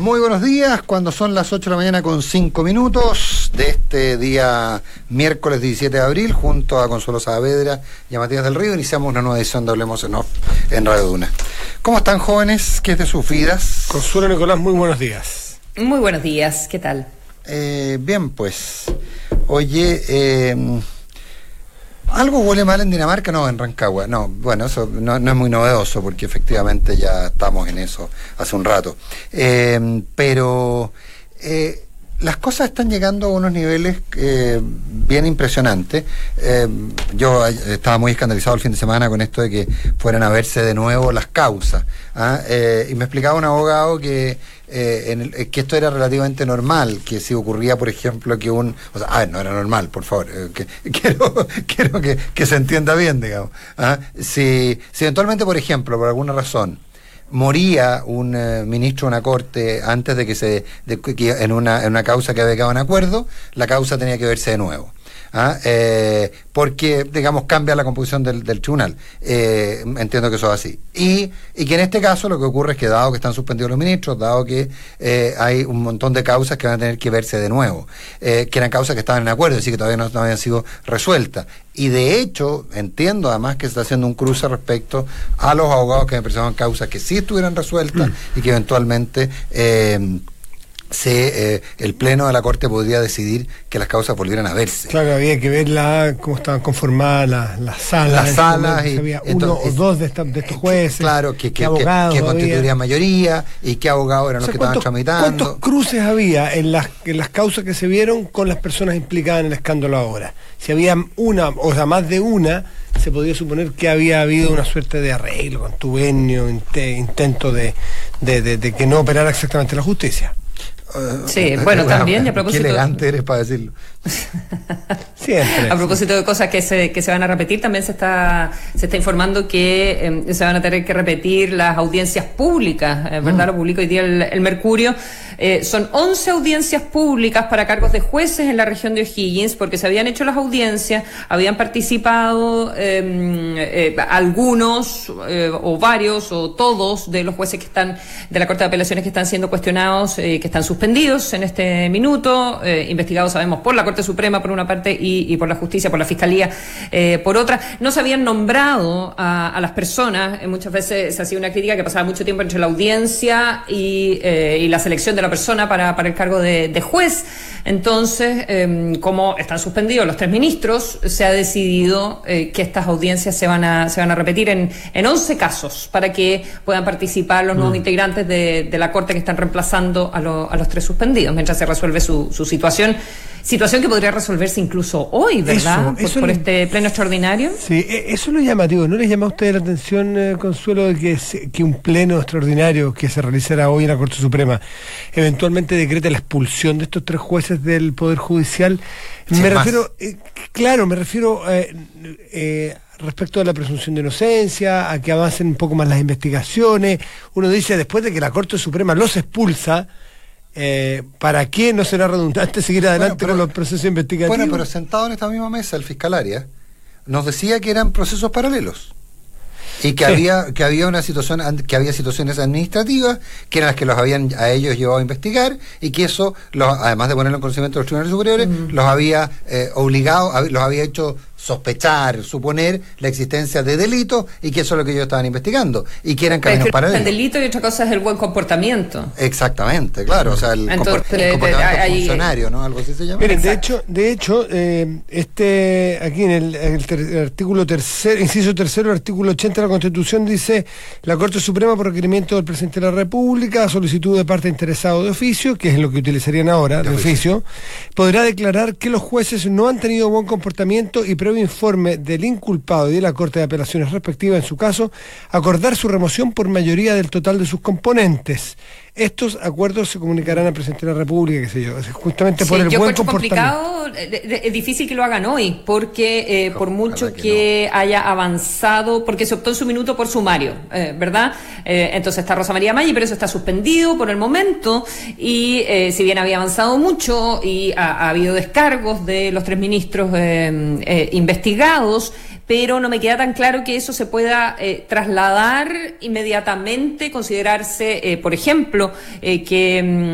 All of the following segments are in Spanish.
Muy buenos días, cuando son las 8 de la mañana con 5 minutos de este día miércoles 17 de abril, junto a Consuelo Saavedra y a Matías del Río, iniciamos una nueva edición de Hablemos en Off en Radio Duna. ¿Cómo están, jóvenes? ¿Qué es de sus vidas? Consuelo, Nicolás, muy buenos días. Muy buenos días, ¿qué tal? Bien, pues, oye, ¿algo huele mal en Dinamarca? No, en Rancagua. No, bueno, eso no es muy novedoso porque efectivamente ya estamos en eso hace un rato. Pero las cosas están llegando a unos niveles bien impresionantes. Yo estaba muy escandalizado el fin de semana con esto de que fueran a verse de nuevo las causas. Y me explicaba un abogado que esto era relativamente normal, que si ocurría, por ejemplo, que no era normal, por favor, quiero que se entienda bien, digamos. Si eventualmente, por ejemplo, por alguna razón, moría un ministro de una corte antes de que en una causa que había quedado en acuerdo, la causa tenía que verse de nuevo. Porque, digamos, cambia la composición del tribunal. Entiendo que eso es así. Y que en este caso lo que ocurre es que, dado que están suspendidos los ministros, dado que hay un montón de causas que van a tener que verse de nuevo, que eran causas que estaban en acuerdo, es decir, que todavía no habían sido resueltas. Y de hecho, entiendo además que se está haciendo un cruce respecto a los abogados que me presentaban causas que sí estuvieran resueltas y que eventualmente el pleno de la Corte podría decidir que las causas volvieran a verse. Claro, había que ver cómo estaban conformadas las salas. Las salas, y había uno o dos de estos jueces. Claro, que abogados constituiría mayoría y qué abogados eran los que estaban tramitando. ¿Cuántos cruces había en las causas que se vieron con las personas implicadas en el escándalo ahora? Si había una, o sea, más de una, se podría suponer que había habido una suerte de arreglo, contubernio, intento de que no operara exactamente la justicia. Sí, bueno, también, y a propósito... Qué elegante eres para decirlo. Siempre. A propósito de cosas que se van a repetir, también se está informando que se van a tener que repetir las audiencias públicas, ¿verdad? Lo publicó hoy día el Mercurio. Son 11 audiencias públicas para cargos de jueces en la región de O'Higgins, porque se habían hecho las audiencias, habían participado algunos o varios o todos de los jueces que están de la Corte de Apelaciones que están siendo cuestionados, que están suspendidos en este minuto, investigados, sabemos, por la Corte Suprema por una parte y por la Justicia, por la Fiscalía por otra. No se habían nombrado a las personas, muchas veces se hacía una crítica que pasaba mucho tiempo entre la audiencia y la selección de la persona para el cargo de juez. Entonces, como están suspendidos los 3 ministros, se ha decidido que estas audiencias se van a repetir en 11 casos para que puedan participar los nuevos integrantes de la Corte que están reemplazando a los 3 suspendidos mientras se resuelve su situación que podría resolverse incluso hoy, ¿verdad? Por este pleno extraordinario. Sí, eso es lo llamativo. ¿No les llama a usted la atención, Consuelo, de que un pleno extraordinario que se realizará hoy en la Corte Suprema eventualmente decrete la expulsión de estos 3 jueces del Poder Judicial? Me refiero respecto a la presunción de inocencia, a que avancen un poco más las investigaciones. Uno dice, después de que la Corte Suprema los expulsa, ¿para qué no será redundante seguir adelante con los procesos investigativos? Bueno, pero sentado en esta misma mesa, el fiscal Arias nos decía que eran procesos paralelos y que había una situación, que había situaciones administrativas que eran las que los habían a ellos llevado a investigar y que eso, además de ponerlo en conocimiento de los tribunales superiores, los había obligado, los había hecho sospechar, suponer la existencia de delitos y que eso es lo que ellos estaban investigando y que eran caminos paralelos. El delito y otra cosa es el buen comportamiento. Exactamente, claro, o sea, el comportamiento funcionario, ¿no? Algo así se llama. Miren, de hecho, aquí en el artículo tercero, inciso tercero, artículo 80 de la Constitución dice: la Corte Suprema, por requerimiento del Presidente de la República, a solicitud de parte interesado de oficio, que es lo que utilizarían ahora, de oficio, podrá declarar que los jueces no han tenido buen comportamiento y previo informe del inculpado y de la Corte de Apelaciones respectiva, en su caso, acordar su remoción por mayoría del total de sus componentes. Estos acuerdos se comunicarán al Presidente de la República, qué sé yo, justamente por el buen comportamiento. Complicado, es difícil que lo hagan hoy, porque por mucho que haya avanzado, porque se optó en su minuto por sumario, ¿verdad? Entonces está Rosa María Maggi, pero eso está suspendido por el momento, y si bien había avanzado mucho y ha habido descargos de los 3 ministros investigados, pero no me queda tan claro que eso se pueda trasladar inmediatamente, considerarse, por ejemplo, que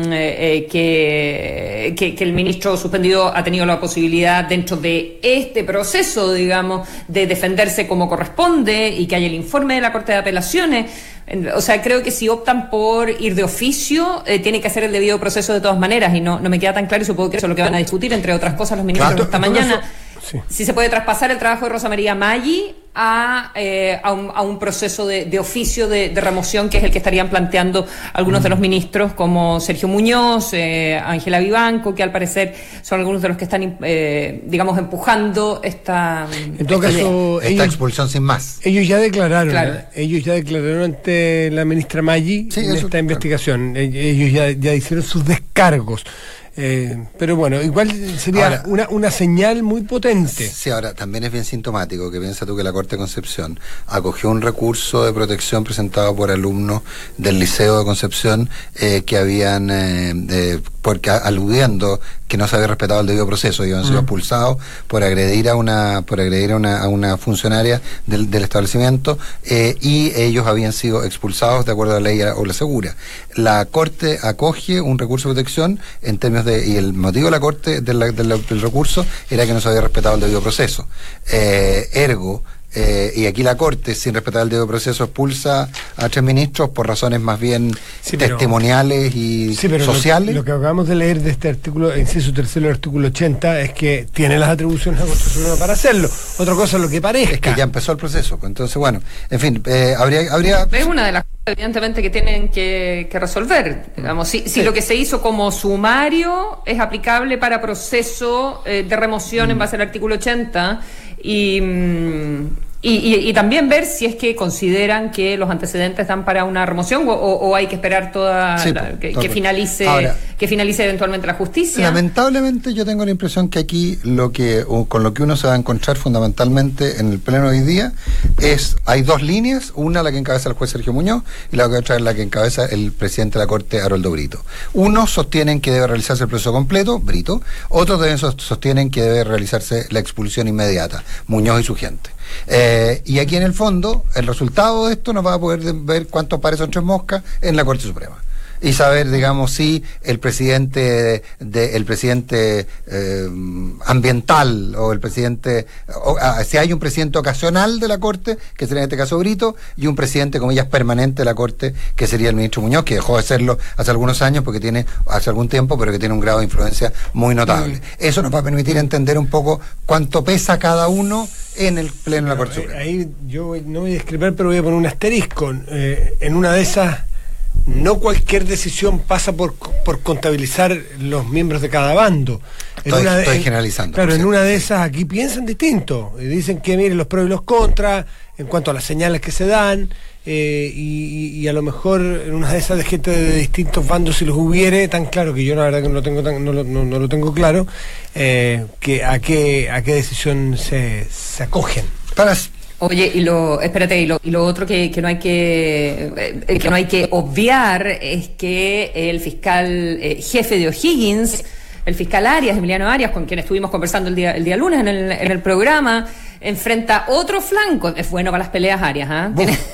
el ministro suspendido ha tenido la posibilidad dentro de este proceso, digamos, de defenderse como corresponde y que haya el informe de la Corte de Apelaciones. O sea, creo que si optan por ir de oficio, tiene que hacer el debido proceso de todas maneras, y no me queda tan claro, y supongo que eso es lo que van a discutir, entre otras cosas, los ministros esta mañana. Sí. Si se puede traspasar el trabajo de Rosa María Maggi a un proceso de oficio de remoción, que es el que estarían planteando algunos de los ministros, como Sergio Muñoz, Ángela Vivanco, que al parecer son algunos de los que están, digamos, empujando esta expulsión sin más. Ellos ya declararon, ante la ministra Maggi esta investigación. Ellos ya hicieron sus descargos. Pero bueno, igual sería ahora, una señal muy potente. Sí, ahora también es bien sintomático que piensa tú que la Corte de Concepción acogió un recurso de protección presentado por alumnos del Liceo de Concepción que habían, porque aludiendo que no se había respetado el debido proceso y habían sido expulsados por agredir a una funcionaria del establecimiento, y ellos habían sido expulsados de acuerdo a la ley o la segura. La Corte acoge un recurso de protección en términos y el motivo de la Corte del recurso era que no se había respetado el debido proceso. Y aquí la Corte, sin respetar el debido proceso, expulsa a 3 ministros por razones más bien testimoniales y sociales. Lo que acabamos de leer de este artículo, inciso tercero del artículo 80, es que tiene las atribuciones a Constitución para hacerlo. Otra cosa es lo que parezca. Es que ya empezó el proceso. Entonces, bueno, en fin, habría... Es una de las cosas, evidentemente, que tienen que resolver. Digamos, si lo que se hizo como sumario es aplicable para proceso de remoción en base al artículo 80, y también ver si es que consideran que los antecedentes dan para una remoción o hay que esperar que finalice eventualmente la justicia. Lamentablemente yo tengo la impresión que aquí con lo que uno se va a encontrar fundamentalmente en el pleno de hoy día hay 2 líneas, una la que encabeza el juez Sergio Muñoz y la otra es la que encabeza el presidente de la Corte, Haroldo Brito. Unos sostienen que debe realizarse el proceso completo, Brito, otros sostienen que debe realizarse la expulsión inmediata, Muñoz y su gente. Y aquí en el fondo el resultado de esto nos va a poder ver cuántos pares son 3 moscas en la Corte Suprema y saber, digamos, si el presidente ambiental o el presidente si hay un presidente ocasional de la Corte, que sería en este caso Brito, y un presidente, comillas, permanente de la Corte, que sería el ministro Muñoz, que dejó de serlo hace algunos años hace algún tiempo, pero que tiene un grado de influencia muy notable. Eso nos va a permitir entender un poco cuánto pesa cada uno en el pleno de la Corte Suprema. Ahí yo no voy a discrepar, pero voy a poner un asterisco. En una de esas, no cualquier decisión pasa por contabilizar los miembros de cada bando. Estoy generalizando. Claro, en una de esas aquí piensan distinto. Dicen que miren los pros y los contras en cuanto a las señales que se dan, y a lo mejor en una de esas de gente de distintos bandos, si los hubiere, tan claro que yo la verdad que no lo tengo claro, que a qué decisión se acogen. Oye, y lo otro que no hay que obviar es que el fiscal jefe de O'Higgins, el fiscal Arias, Emiliano Arias, con quien estuvimos conversando el día lunes en el programa, enfrenta otro flanco. Es bueno para las peleas, Arias, ¿ah?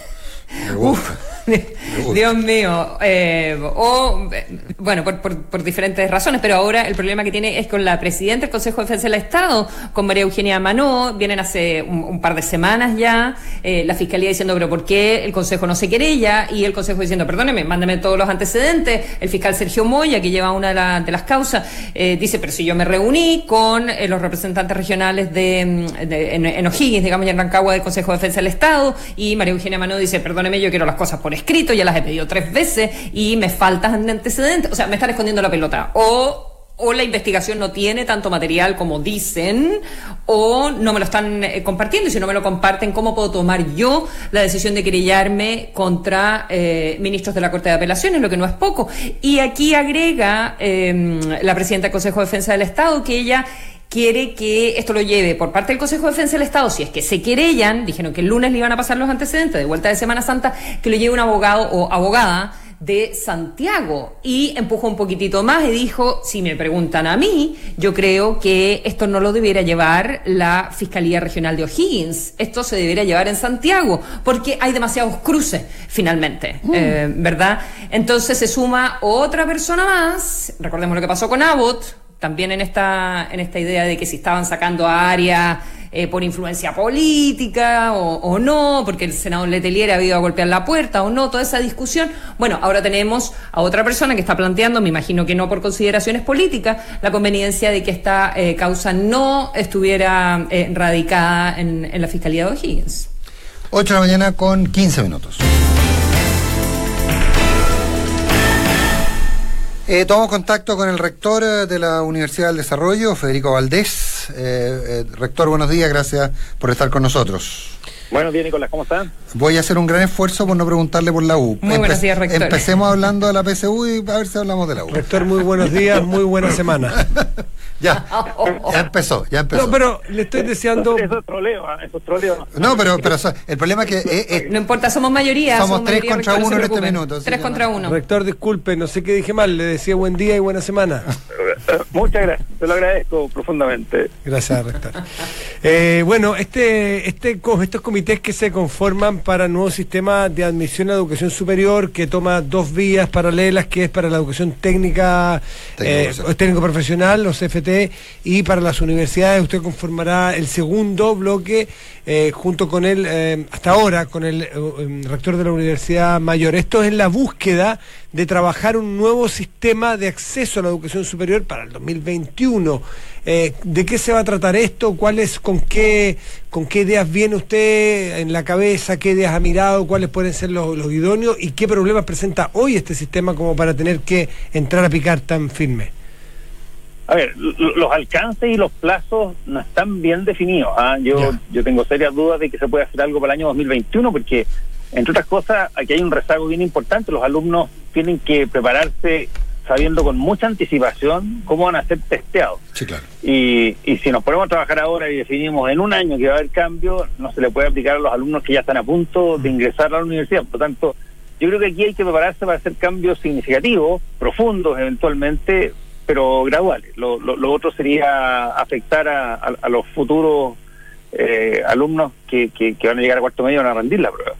Dios mío, bueno, por diferentes razones, pero ahora el problema que tiene es con la presidenta del Consejo de Defensa del Estado, con María Eugenia Manó. Vienen hace un par de semanas ya, la Fiscalía diciendo, pero ¿por qué el Consejo no se querella? Y el Consejo diciendo, perdóneme, mándame todos los antecedentes. El fiscal Sergio Moya, que lleva una de las causas, dice, pero si yo me reuní con los representantes regionales en O'Higgins, digamos, y en Rancagua, del Consejo de Defensa del Estado, y María Eugenia Manó dice, perdóneme, yo quiero las cosas por escrito, ya las he pedido 3 veces y me faltan antecedentes. O sea, me están escondiendo la pelota. O la investigación no tiene tanto material como dicen, o no me lo están compartiendo, y si no me lo comparten, ¿cómo puedo tomar yo la decisión de querellarme contra ministros de la Corte de Apelaciones, lo que no es poco? Y aquí agrega la presidenta del Consejo de Defensa del Estado que ella quiere que esto lo lleve por parte del Consejo de Defensa del Estado, si es que se querellan, dijeron que el lunes le iban a pasar los antecedentes de vuelta de Semana Santa, que lo lleve un abogado o abogada de Santiago y empujó un poquitito más y dijo, si me preguntan a mí, yo creo que esto no lo debiera llevar la Fiscalía Regional de O'Higgins, esto se debiera llevar en Santiago, porque hay demasiados cruces, finalmente, ¿verdad? Entonces se suma otra persona más, recordemos lo que pasó con Abbott, también en esta idea de que si estaban sacando a Arias por influencia política o no, porque el senador Letelier ha ido a golpear la puerta o no, toda esa discusión. Bueno, ahora tenemos a otra persona que está planteando, me imagino que no por consideraciones políticas, la conveniencia de que esta causa no estuviera radicada en la Fiscalía de O'Higgins. 8 de la mañana con 15 minutos. Tomamos contacto con el rector de la Universidad del Desarrollo, Federico Valdés. Rector, buenos días, gracias por estar con nosotros. Buenos días, Nicolás, ¿cómo están? Voy a hacer un gran esfuerzo por no preguntarle por la U. Muy buenos días, rector. Empecemos hablando de la PSU y a ver si hablamos de la U. Rector, muy buenos días, muy buena semana. Ya empezó. No, pero le estoy deseando... Eso es troleo. No, pero el problema es que... no importa, somos mayoría. Somos 3 mayoría, contra rector, 1 en este preocupen. minuto. 3 contra 1. Rector, disculpe, no sé qué dije mal, le decía buen día y buena semana. Muchas gracias, te lo agradezco profundamente. Gracias, rector. Bueno, estos comités que se conforman para el nuevo sistema de admisión a la educación superior, que toma 2 vías paralelas, que es para la educación técnica, técnico-profesional, los CFT, y para las universidades. Usted conformará el segundo bloque junto con hasta ahora, con el rector de la Universidad Mayor. Esto es la búsqueda de trabajar un nuevo sistema de acceso a la educación superior para el 2021. ¿De qué se va a tratar esto? ¿Con qué ideas viene usted en la cabeza? ¿Qué ideas ha mirado? ¿Cuáles pueden ser los idóneos? ¿Y qué problemas presenta hoy este sistema como para tener que entrar a picar tan firme? A ver, los alcances y los plazos no están bien definidos. Yo tengo serias dudas de que se pueda hacer algo para el año 2021, porque, entre otras cosas, aquí hay un rezago bien importante. Los alumnos tienen que prepararse sabiendo con mucha anticipación cómo van a ser testeados. Sí, claro. Y si nos ponemos a trabajar ahora y definimos en un año que va a haber cambio, no se le puede aplicar a los alumnos que ya están a punto de ingresar a la universidad. Por lo tanto, yo creo que aquí hay que prepararse para hacer cambios significativos, profundos eventualmente, pero graduales. Lo otro sería afectar a los futuros alumnos que van a llegar a cuarto medio y van a rendir la prueba.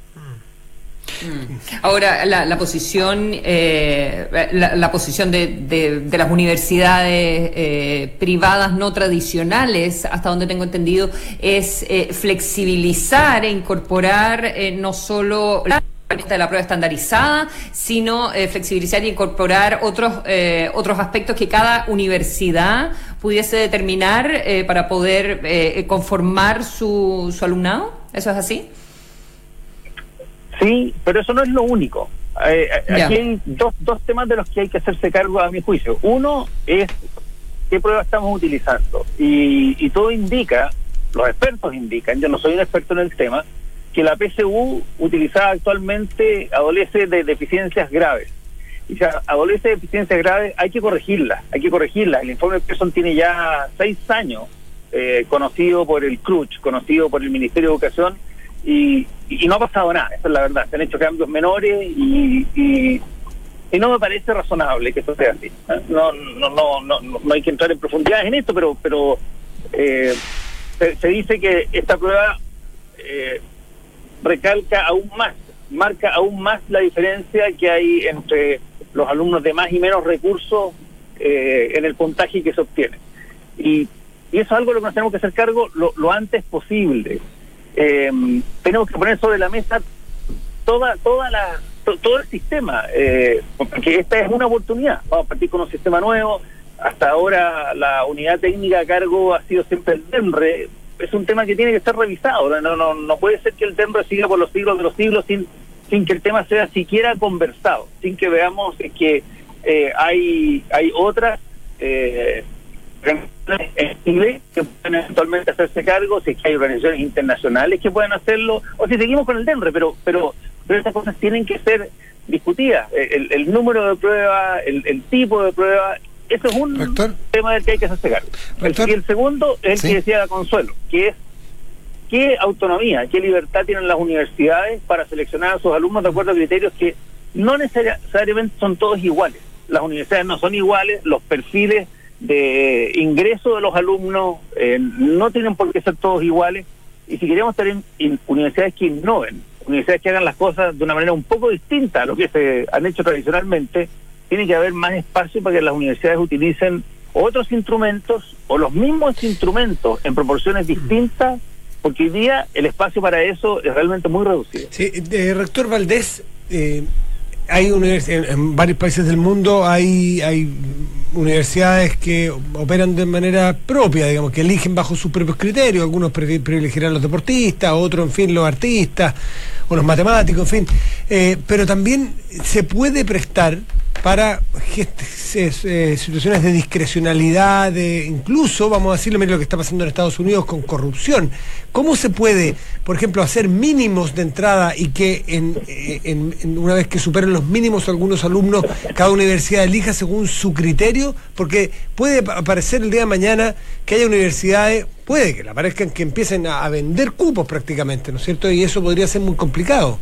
Ahora, la posición la posición de las universidades privadas no tradicionales, hasta donde tengo entendido, es flexibilizar e incorporar no solo de la prueba estandarizada, sino flexibilizar e incorporar otros aspectos que cada universidad pudiese determinar para poder conformar su alumnado. ¿Eso es así? Sí, pero eso no es lo único. Aquí hay dos temas de los que hay que hacerse cargo, a mi juicio. Uno es qué prueba estamos utilizando. Y todo indica, los expertos indican, yo no soy un experto en el tema, que la PSU utilizada actualmente adolece de deficiencias graves. Y si adolece de deficiencias graves, hay que corregirlas. El informe Pearson tiene ya 6 años, conocido por el CRUCH, conocido por el Ministerio de Educación, y no ha pasado nada, esa es la verdad. Se han hecho cambios menores y no me parece razonable que esto sea así. No hay que entrar en profundidades en esto, pero se dice que esta prueba marca aún más la diferencia que hay entre los alumnos de más y menos recursos en el puntaje que se obtiene. Y eso es algo de lo que nos tenemos que hacer cargo lo antes posible. Tenemos que poner sobre la mesa todo el sistema, porque esta es una oportunidad. Vamos a partir con un sistema nuevo. Hasta ahora la unidad técnica a cargo ha sido siempre el DENRE. Es un tema que tiene que ser revisado. No puede ser que el DENRE siga por los siglos de los siglos sin que el tema sea siquiera conversado, sin que veamos que hay otras en Chile que pueden eventualmente hacerse cargo, si es que hay organizaciones internacionales que puedan hacerlo, o si seguimos con el DENRE, pero estas cosas tienen que ser discutidas. El número de pruebas, el tipo de prueba, eso es un tema del que hay que hacerse cargo. Y el segundo es el que decía Consuelo, que es qué autonomía, qué libertad tienen las universidades para seleccionar a sus alumnos de acuerdo a criterios que no necesariamente son todos iguales. Las universidades no son iguales, los perfiles de ingreso de los alumnos no tienen por qué ser todos iguales, y si queremos tener universidades que innoven, universidades que hagan las cosas de una manera un poco distinta a lo que se han hecho tradicionalmente, tiene que haber más espacio para que las universidades utilicen otros instrumentos o los mismos instrumentos en proporciones distintas, porque hoy día el espacio para eso es realmente muy reducido. Sí, rector Valdés, hay en varios países del mundo hay universidades que operan de manera propia, digamos, que eligen bajo sus propios criterios. Algunos privilegiarán a los deportistas, otros, en fin, los artistas o los matemáticos, en fin. Pero también se puede prestar para situaciones de discrecionalidad, incluso, vamos a decirlo, mire lo que está pasando en Estados Unidos con corrupción. ¿Cómo se puede, por ejemplo, hacer mínimos de entrada y que una vez que superen los mínimos algunos alumnos, cada universidad elija según su criterio? Porque puede aparecer el día de mañana que haya universidades, puede que le aparezcan, que empiecen a vender cupos prácticamente, ¿no es cierto? Y eso podría ser muy complicado.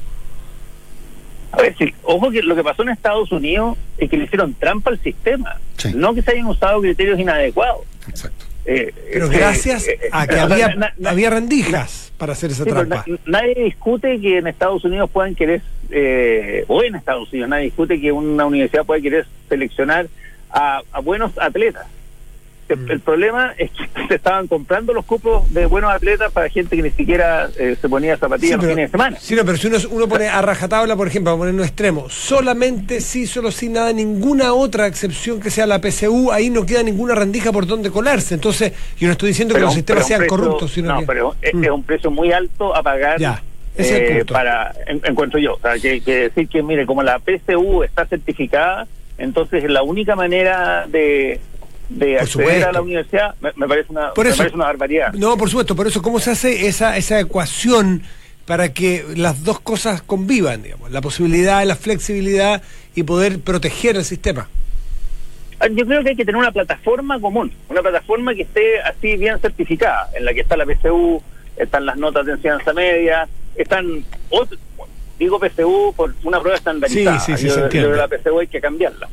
A ver, sí, ojo que lo que pasó en Estados Unidos es que le hicieron trampa al sistema, sí. No que se hayan usado criterios inadecuados. Exacto. Pero gracias a que había rendijas para hacer esa trampa. Nadie discute que en Estados Unidos puedan querer, o en Estados Unidos, nadie discute que una universidad pueda querer seleccionar a buenos atletas. El problema es que se estaban comprando los cupos de buenos atletas para gente que ni siquiera se ponía zapatillas los fines de semana. Sí, no, pero si uno pone a rajatabla, por ejemplo, a poner un extremo, solamente sí, solo sí, nada, ninguna otra excepción que sea la PSU, ahí no queda ninguna rendija por donde colarse. Entonces, yo no estoy diciendo que los sistemas sean corruptos, sino que... pero es un precio muy alto a pagar. Ya. Ese es el punto. Para, encuentro yo, o sea, que decir que, mire, como la PSU está certificada, entonces la única manera de acceder a la universidad me parece una barbaridad. No, por supuesto, por eso, ¿cómo se hace esa ecuación para que las dos cosas convivan, digamos, la posibilidad, la flexibilidad y poder proteger el sistema? Yo creo que hay que tener una plataforma común, una plataforma que esté así bien certificada, en la que está la PSU, están las notas de enseñanza media, están digo PSU por una prueba estandarizada. Sí, se entiende. La PSU hay que cambiarla.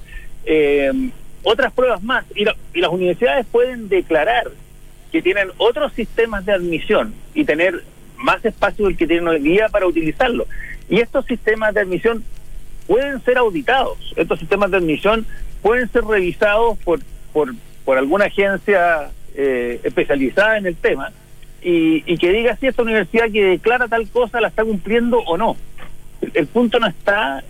Otras pruebas más, y las universidades pueden declarar que tienen otros sistemas de admisión y tener más espacio del que tienen hoy día para utilizarlo. Y estos sistemas de admisión pueden ser auditados, estos sistemas de admisión pueden ser revisados por alguna agencia especializada en el tema y que diga si esta universidad que declara tal cosa la está cumpliendo o no. El punto no está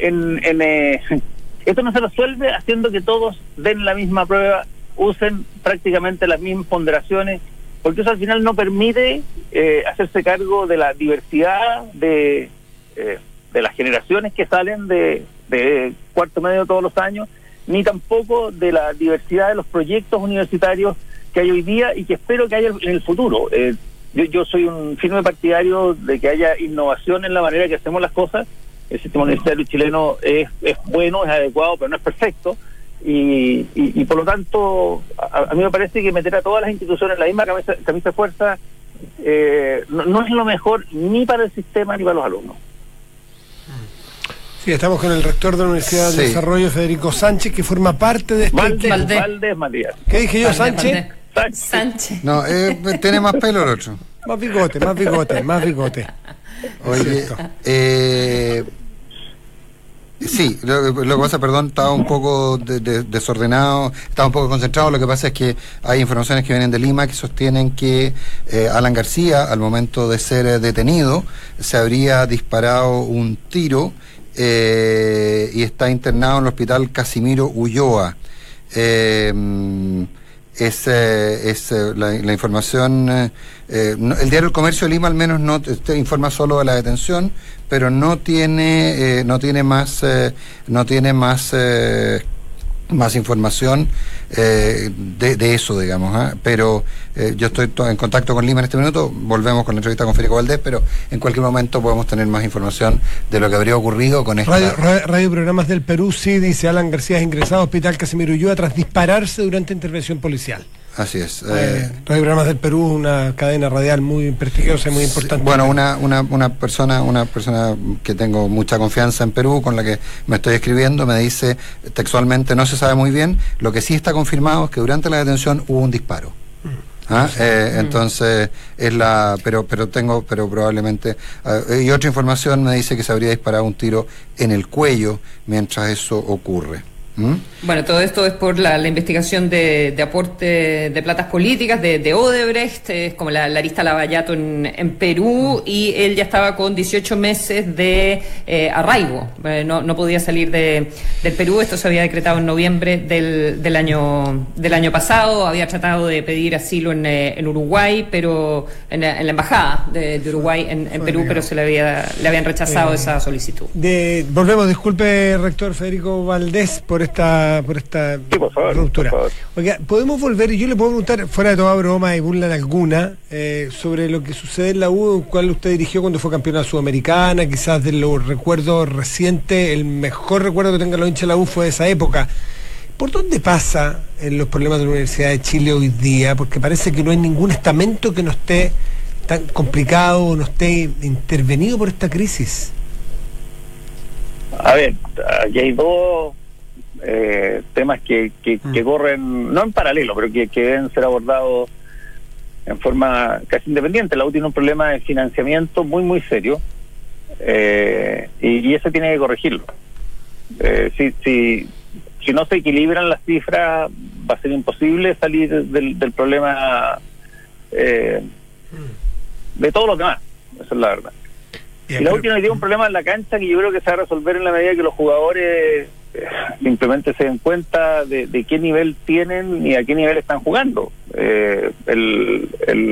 esto no se resuelve haciendo que todos den la misma prueba, usen prácticamente las mismas ponderaciones, porque eso al final no permite hacerse cargo de la diversidad de las generaciones que salen de cuarto medio todos los años, ni tampoco de la diversidad de los proyectos universitarios que hay hoy día y que espero que haya en el futuro. Yo soy un firme partidario de que haya innovación en la manera que hacemos las cosas. El sistema universitario chileno es bueno, es adecuado, pero no es perfecto, y por lo tanto a mí me parece que meter a todas las instituciones en la misma camisa de fuerza no es lo mejor ni para el sistema ni para los alumnos. Sí, estamos con el rector de la Universidad de Desarrollo, Federico Sánchez, que forma parte de este Valdés Matías. ¿Qué dije yo, Sánchez? Sánchez. No, tiene más pelo el otro. Más bigote. Oye, sí, lo que pasa, perdón, estaba un poco desordenado, estaba un poco concentrado. Lo que pasa es que hay informaciones que vienen de Lima que sostienen que Alan García, al momento de ser detenido, se habría disparado un tiro y está internado en el hospital Casimiro Ulloa. La información, el diario El Comercio de Lima al menos no informa solo de la detención, pero no tiene más información de eso, digamos, pero yo estoy en contacto con Lima en este minuto. Volvemos con la entrevista con Federico Valdés, pero en cualquier momento podemos tener más información de lo que habría ocurrido con esta... Radio Programas del Perú, sí, dice Alan García es ingresado al hospital Casimiro Ulloa tras dispararse durante intervención policial. Así es. Radio y Programas del Perú, una cadena radial muy prestigiosa y muy importante. Bueno, una persona que tengo mucha confianza en Perú, con la que me estoy escribiendo, me dice textualmente, no se sabe muy bien, lo que sí está confirmado es que durante la detención hubo un disparo. Entonces pero probablemente y otra información me dice que se habría disparado un tiro en el cuello mientras eso ocurre. Bueno, todo esto es por la investigación de aporte de platas políticas de Odebrecht, es como la arista Lavallato en Perú, y él ya estaba con 18 meses de arraigo, no podía salir del Perú. Esto se había decretado en noviembre del año pasado. Había tratado de pedir asilo en Uruguay, pero en la embajada de Uruguay en Perú, pero le habían rechazado esa solicitud. Volvemos, disculpe, rector Federico Valdés, por esta sí, por favor, ruptura. Oiga, podemos volver, y yo le puedo preguntar, fuera de toda broma y burla alguna, sobre lo que sucede en la U, cuál usted dirigió cuando fue campeona sudamericana, quizás de los recuerdos recientes, el mejor recuerdo que tenga los hinchas de la U fue de esa época. ¿Por dónde pasa en los problemas de la Universidad de Chile hoy día? Porque parece que no hay ningún estamento que no esté tan complicado o no esté intervenido por esta crisis. A ver, aquí hay dos temas que corren, no en paralelo, pero que deben ser abordados en forma casi independiente. La U tiene un problema de financiamiento muy serio, y eso tiene que corregirlo. Si no se equilibran las cifras, va a ser imposible salir del problema de todos los demás. Esa es la verdad. Y la U tiene un problema en la cancha que yo creo que se va a resolver en la medida que los jugadores simplemente se den cuenta de qué nivel tienen y a qué nivel están jugando. El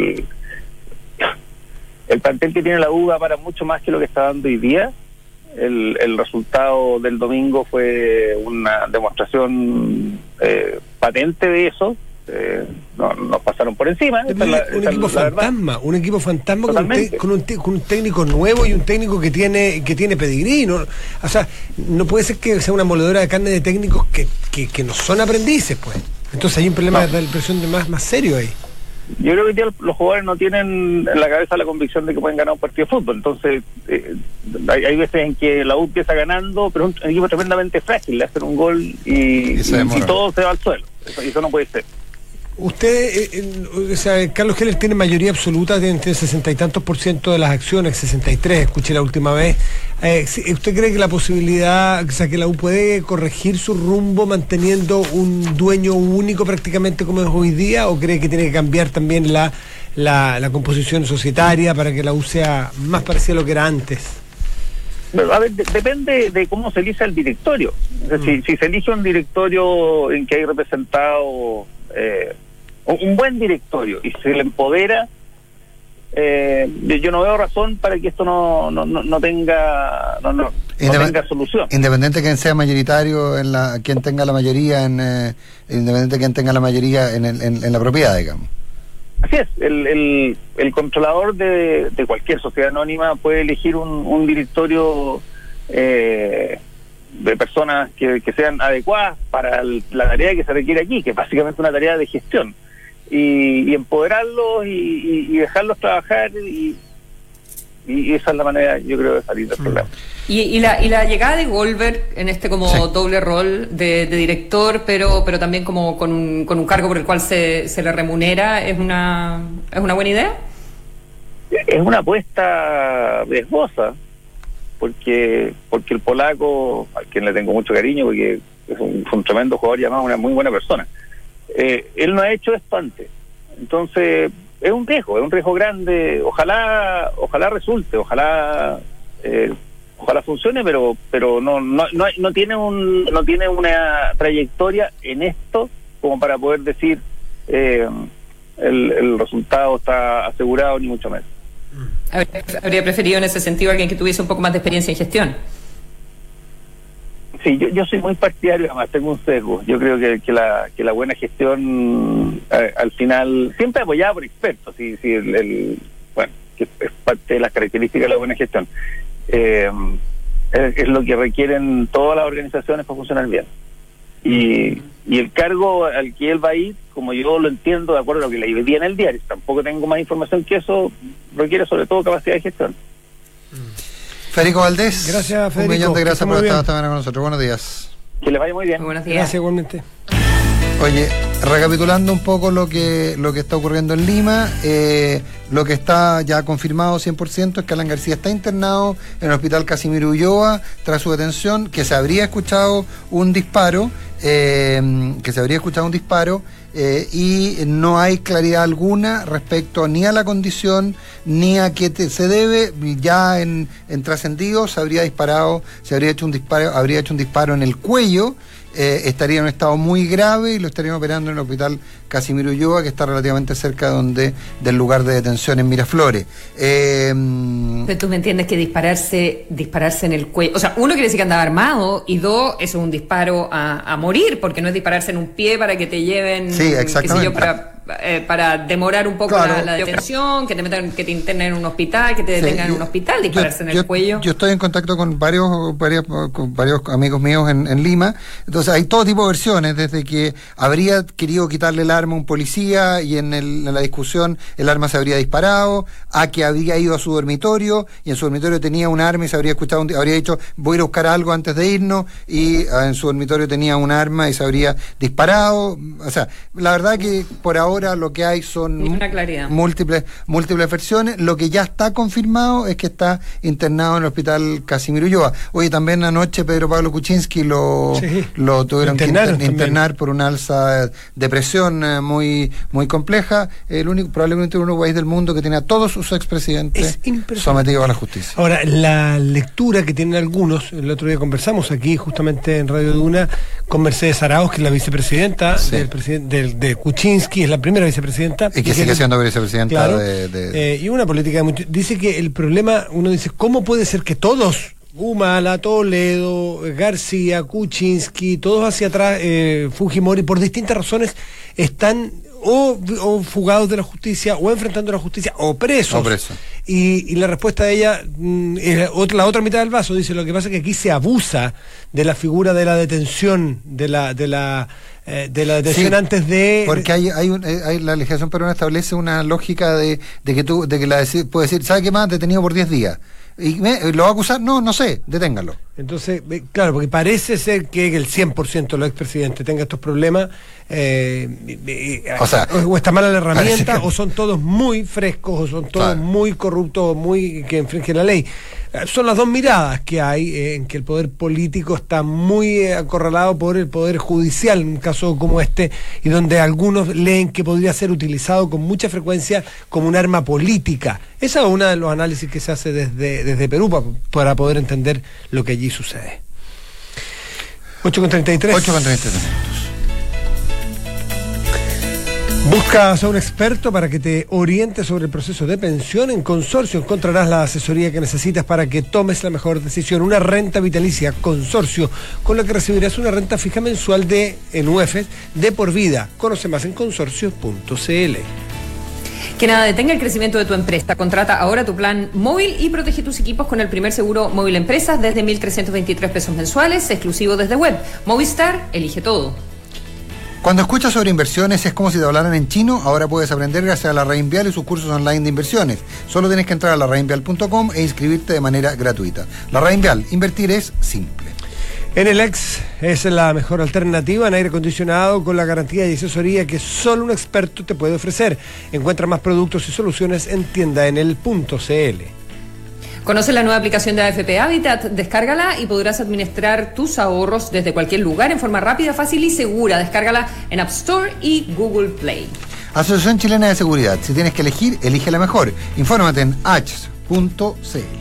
plantel que tiene la U va para mucho más que lo que está dando hoy día. El resultado del domingo fue una demostración patente de eso. Nos pasaron por encima. Un equipo fantasma con un técnico nuevo y un técnico que tiene pedigrí, ¿no? O sea, no puede ser que sea una moledora de carne de técnicos que no son aprendices, pues. Entonces hay un problema de presión más serio ahí. Yo creo que los jugadores no tienen en la cabeza la convicción de que pueden ganar un partido de fútbol. Entonces hay veces en que la U empieza ganando, pero es un equipo tremendamente frágil. Le hacen un gol y todo se va al suelo. Eso no puede ser. Usted, Carlos Heller tiene mayoría absoluta, tiene 60 y tantos % de las acciones, 63, escuché la última vez. ¿Usted cree que la posibilidad, que la U puede corregir su rumbo manteniendo un dueño único prácticamente como es hoy día, o cree que tiene que cambiar también la composición societaria para que la U sea más parecida a lo que era antes? A ver, depende de cómo se elija el directorio. Si se elige un directorio en que hay representado un buen directorio y se le empodera, yo no veo razón para que esto no tenga solución. Independiente de quien sea mayoritario, quien tenga la mayoría independiente de quien tenga la mayoría en la propiedad, digamos. Así es, el controlador de cualquier sociedad anónima puede elegir un directorio de personas que sean adecuadas para la tarea que se requiere aquí, que es básicamente una tarea de gestión, y empoderarlos y dejarlos trabajar, y esa es la manera, yo creo, de salir del problema. Y la llegada de Goldberg en este como doble rol de director, pero también como con un cargo por el cual se le remunera, ¿es una buena idea? Es una apuesta riesgosa, porque el polaco, al quien le tengo mucho cariño, porque es un tremendo jugador y además una muy buena persona, él no ha hecho esto antes. Entonces es un riesgo grande. Ojalá resulte, ojalá funcione, pero no tiene una trayectoria en esto como para poder decir el resultado está asegurado, ni mucho menos. ¿Habría preferido en ese sentido alguien que tuviese un poco más de experiencia en gestión? Sí, yo soy muy partidario, además tengo un sesgo. Yo creo que la buena gestión al final, siempre apoyada por expertos, bueno, que es parte de las características de la buena gestión. Es lo que requieren todas las organizaciones para funcionar bien. Y Y el cargo al que él va a ir, como yo lo entiendo, de acuerdo a lo que leí hoy día en el diario, tampoco tengo más información que eso, requiere sobre todo capacidad de gestión. Federico Valdés, gracias, Federico. Un millón de gracias por estar esta mañana con nosotros. Buenos días. Que les vaya muy bien. Muy buenos días. Gracias igualmente. Oye, recapitulando un poco lo que está ocurriendo en Lima, lo que está ya confirmado 100% es que Alan García está internado en el hospital Casimiro Ulloa tras su detención, que se habría escuchado un disparo, y no hay claridad alguna respecto ni a la condición ni a qué se debe. Ya en trascendido se habría hecho un disparo en el cuello. Estaría en un estado muy grave y lo estarían operando en el hospital Casimiro Ulloa, que está relativamente cerca del lugar de detención en Miraflores. Pero tú me entiendes que dispararse en el cuello, o sea, uno quiere decir que andaba armado, y dos, eso es un disparo a morir, porque no es dispararse en un pie para que te lleven, sí, exactamente, qué sé yo, para demorar un poco, claro, la detención, que te internen en un hospital, que te detengan en un hospital, dispararse en el cuello. Yo estoy en contacto con varios amigos míos en Lima. Entonces hay todo tipo de versiones, desde que habría querido quitarle el arma a un policía y en la discusión el arma se habría disparado, a que habría ido a su dormitorio y en su dormitorio tenía un arma y se habría escuchado, habría dicho voy a ir a buscar algo antes de irnos, y en su dormitorio tenía un arma y se habría disparado. O sea, la verdad que por ahora lo que hay son múltiples versiones. Lo que ya está confirmado es que está internado en el hospital Casimiro Ulloa. Oye, también anoche Pedro Pablo Kuczynski lo tuvieron que internar por una alza de presión muy compleja. Probablemente el único país del mundo que tiene a todos sus expresidentes sometidos a la justicia. Ahora, la lectura que tienen algunos, el otro día conversamos aquí justamente en Radio Duna con Mercedes Arauz, que es la vicepresidenta de Kuczynski, es la primera vicepresidenta. Y que sigue siendo vicepresidenta, claro, y una política dice que el problema, uno dice, ¿cómo puede ser que todos, Humala, Toledo, García, Kuczynski, todos hacia atrás, Fujimori, por distintas razones, están o fugados de la justicia, o enfrentando la justicia, o presos? Y la respuesta de ella es la otra mitad del vaso. Dice, lo que pasa es que aquí se abusa de la figura de la detención, de la detención, sí, antes de... Porque la legislación peruana establece una lógica de que puede decir, ¿sabe qué más? Detenido por 10 días. ¿Y lo va a acusar? No sé, deténganlo. Entonces, claro, porque parece ser que el 100% de los expresidentes tenga estos problemas, o está mala la herramienta, o son todos muy frescos, o son todos muy corruptos, que infringen la ley. Son las dos miradas que hay, en que el poder político está muy acorralado por el poder judicial, en un caso como este, y donde algunos leen que podría ser utilizado con mucha frecuencia como un arma política. Ese es uno de los análisis que se hace desde Perú para poder entender lo que allí sucede. 8:33. 8:33. Buscas a un experto para que te oriente sobre el proceso de pensión. En Consorcio encontrarás la asesoría que necesitas para que tomes la mejor decisión. Una renta vitalicia Consorcio, con la que recibirás una renta fija mensual en UEF de por vida. Conoce más en consorcio.cl. Que nada detenga el crecimiento de tu empresa. Contrata ahora tu plan móvil y protege tus equipos con el primer seguro móvil empresas desde 1.323 pesos mensuales, exclusivo desde web. Movistar, elige todo. Cuando escuchas sobre inversiones es como si te hablaran en chino. Ahora puedes aprender gracias a La Reinvial y sus cursos online de inversiones. Solo tienes que entrar a lareinvial.com e inscribirte de manera gratuita. La Reinvial, invertir es simple. Enel-X es la mejor alternativa en aire acondicionado, con la garantía y asesoría que solo un experto te puede ofrecer. Encuentra más productos y soluciones en tiendaenel.cl. Conoce la nueva aplicación de AFP Habitat, descárgala y podrás administrar tus ahorros desde cualquier lugar en forma rápida, fácil y segura. Descárgala en App Store y Google Play. Asociación Chilena de Seguridad. Si tienes que elegir, elige la mejor. Infórmate en h.cl.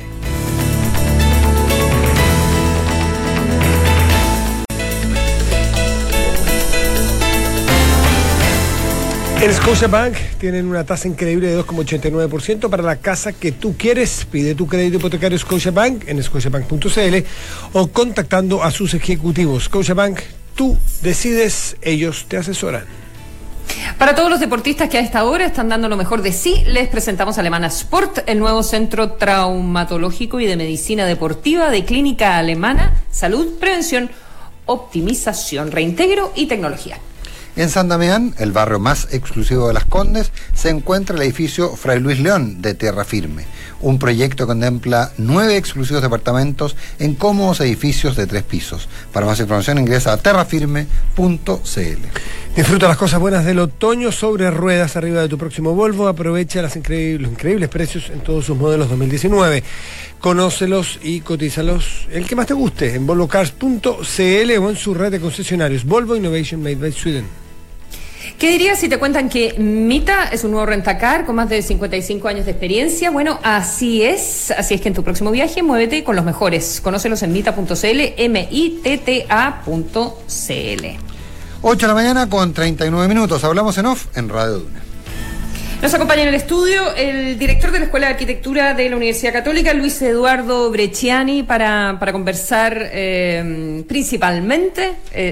En Scotiabank tienen una tasa increíble de 2,89% para la casa que tú quieres. Pide tu crédito hipotecario Scotiabank en scotiabank.cl o contactando a sus ejecutivos. Scotiabank, tú decides, ellos te asesoran. Para todos los deportistas que a esta hora están dando lo mejor de sí, les presentamos Alemana Sport, el nuevo centro traumatológico y de medicina deportiva de Clínica Alemana, Salud, Prevención, optimización, reintegro y tecnología. En San Damián, el barrio más exclusivo de Las Condes, se encuentra el edificio Fray Luis León de Tierra Firme. Un proyecto que contempla 9 exclusivos departamentos en cómodos edificios de 3 pisos. Para más información ingresa a terrafirme.cl. Disfruta las cosas buenas del otoño sobre ruedas arriba de tu próximo Volvo. Aprovecha los increíbles precios en todos sus modelos 2019. Conócelos y cotízalos el que más te guste en volvocars.cl o en su red de concesionarios. Volvo Innovation Made by Sweden. ¿Qué dirías si te cuentan que Mita es un nuevo rentacar con más de 55 años de experiencia? Bueno, así es que en tu próximo viaje muévete con los mejores. Conócelos en mita.cl, mitta.cl. 8 de la mañana con 39 minutos. Hablamos en off en Radio Duna. Nos acompaña en el estudio el director de la Escuela de Arquitectura de la Universidad Católica, Luis Eduardo Brecciani, para conversar principalmente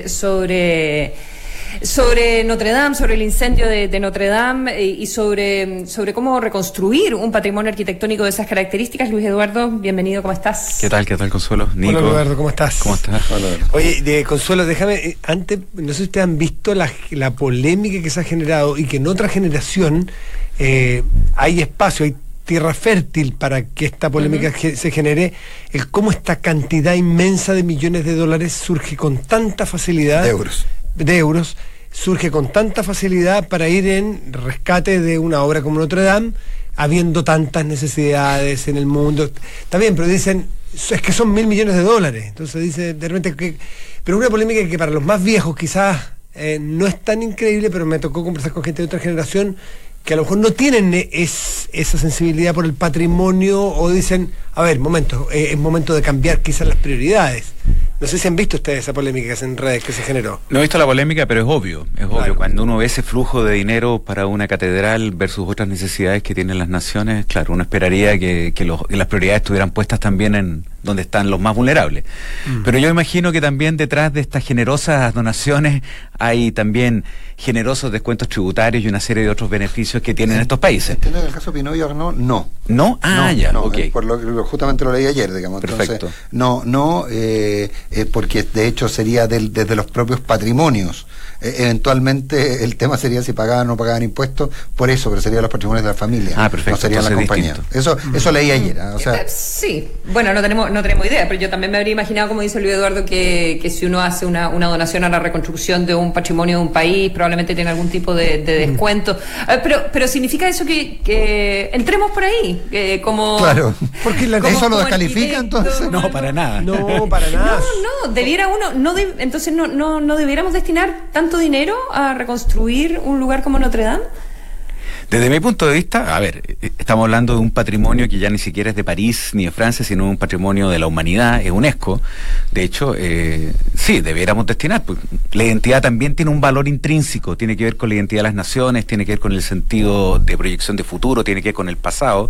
sobre Notre Dame, sobre el incendio de Notre Dame y sobre cómo reconstruir un patrimonio arquitectónico de esas características. Luis Eduardo, bienvenido, ¿cómo estás? ¿Qué tal, Consuelo? Nico. Hola, Eduardo, ¿cómo estás? ¿Cómo estás? Hola. Oye, Consuelo, déjame, antes, no sé si ustedes han visto la polémica que se ha generado y que en otra generación hay espacio, hay tierra fértil para que esta polémica se genere, el cómo esta cantidad inmensa de millones de dólares surge con tanta facilidad. De euros, surge con tanta facilidad para ir en rescate de una obra como Notre Dame, habiendo tantas necesidades en el mundo. Está bien, pero dicen, es que son 1.000 millones de dólares. Entonces dice de repente que... Pero una polémica que para los más viejos quizás no es tan increíble, pero me tocó conversar con gente de otra generación que a lo mejor no tienen esa sensibilidad por el patrimonio, o dicen, a ver, es momento de cambiar quizás las prioridades. No sé si han visto ustedes esa polémica en redes que se generó. No he visto la polémica, pero es obvio. Claro. Cuando uno ve ese flujo de dinero para una catedral versus otras necesidades que tienen las naciones, claro, uno esperaría que las prioridades estuvieran puestas también en donde están los más vulnerables. Pero yo imagino que también detrás de estas generosas donaciones hay también generosos descuentos tributarios y una serie de otros beneficios que tienen estos países. Entiendo que en el caso de Pinot y Arnaud, no. ¿No? Ok. Justamente lo leí ayer, digamos. Perfecto. Entonces, porque de hecho sería desde los propios patrimonios. Eventualmente el tema sería si pagaban o no pagaban impuestos, por eso, pero serían los patrimonios de la familia. Perfecto. No serían la compañía. Eso leí ayer. O sea, sí, bueno, no tenemos idea, pero yo también me habría imaginado, como dice Luis Eduardo, que si uno hace una donación a la reconstrucción de un patrimonio de un país, probablemente tiene algún tipo de descuento. Pero significa eso que entremos por ahí, como... Claro, porque eso lo como descalifica entonces. No, para nada. No, para nada. No, debiera uno, entonces no debiéramos destinar tanto dinero a reconstruir un lugar como Notre Dame. Desde mi punto de vista, a ver, estamos hablando de un patrimonio que ya ni siquiera es de París ni de Francia, sino un patrimonio de la humanidad, es UNESCO. De hecho, sí, debiéramos destinar. Pues, la identidad también tiene un valor intrínseco, tiene que ver con la identidad de las naciones, tiene que ver con el sentido de proyección de futuro, tiene que ver con el pasado.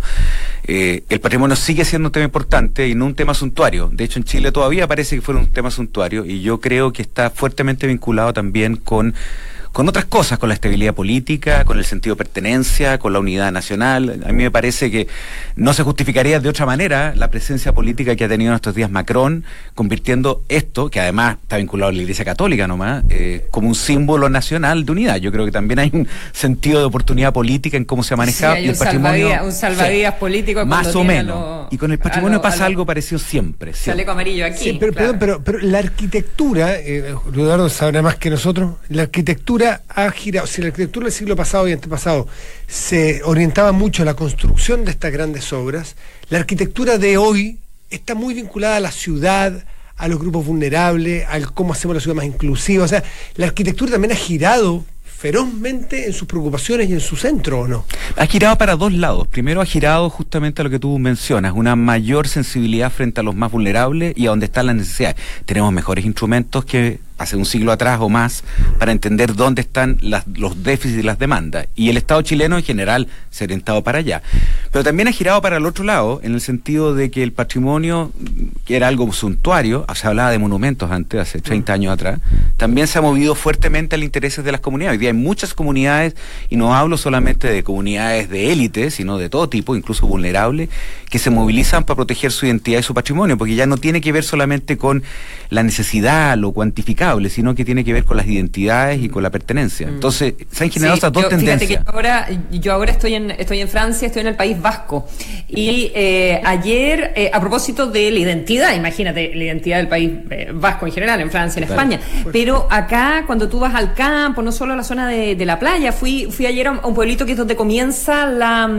El patrimonio sigue siendo un tema importante y no un tema suntuario. De hecho, en Chile todavía parece que fuera un tema suntuario y yo creo que está fuertemente vinculado también con otras cosas, con la estabilidad política, con el sentido de pertenencia, con la unidad nacional. A mí me parece que no se justificaría de otra manera la presencia política que ha tenido en estos días Macron, convirtiendo esto, que además está vinculado a la Iglesia Católica nomás, como un símbolo nacional de unidad. Yo creo que también hay un sentido de oportunidad política en cómo se ha manejado. Sí, hay y el patrimonio, un salvavidas político. Más o menos. Y con el patrimonio pasa algo parecido siempre. Chaleco amarillo aquí. Sí, pero la arquitectura, Eduardo sabrá más que nosotros, la arquitectura ha girado. Si la arquitectura del siglo pasado y antepasado se orientaba mucho a la construcción de estas grandes obras, la arquitectura de hoy está muy vinculada a la ciudad, a los grupos vulnerables, al cómo hacemos la ciudad más inclusiva. O sea, la arquitectura también ha girado ferozmente en sus preocupaciones y en su centro, ¿o no? Ha girado para dos lados. Primero ha girado justamente a lo que tú mencionas, una mayor sensibilidad frente a los más vulnerables y a donde están las necesidades. Tenemos mejores instrumentos que hace un siglo atrás o más, para entender dónde están los déficits y las demandas. Y el Estado chileno en general se ha orientado para allá. Pero también ha girado para el otro lado, en el sentido de que el patrimonio, que era algo suntuario, se hablaba de monumentos antes, hace 30 años atrás, también se ha movido fuertemente al intereses de las comunidades. Hoy día hay muchas comunidades, y no hablo solamente de comunidades de élite, sino de todo tipo, incluso vulnerables, que se movilizan para proteger su identidad y su patrimonio, porque ya no tiene que ver solamente con la necesidad, lo cuantificable, sino que tiene que ver con las identidades y con la pertenencia. Entonces, se han generado esas dos tendencias. Fíjate que yo ahora estoy en Francia, estoy en el País Vasco, y ayer, a propósito de la identidad, imagínate, la identidad del País Vasco en general, en Francia, en España, pero acá, cuando tú vas al campo, no solo a la zona de la playa, fui ayer a un pueblito que es donde comienza